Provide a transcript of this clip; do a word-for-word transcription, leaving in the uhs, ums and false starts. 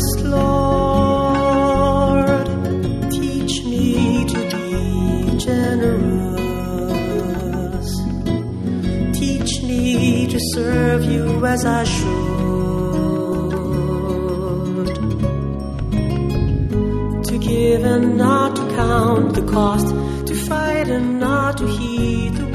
Gracious Lord, teach me to be generous. Teach me to serve you as I should. To give and not to count the cost. To fight and not to heed the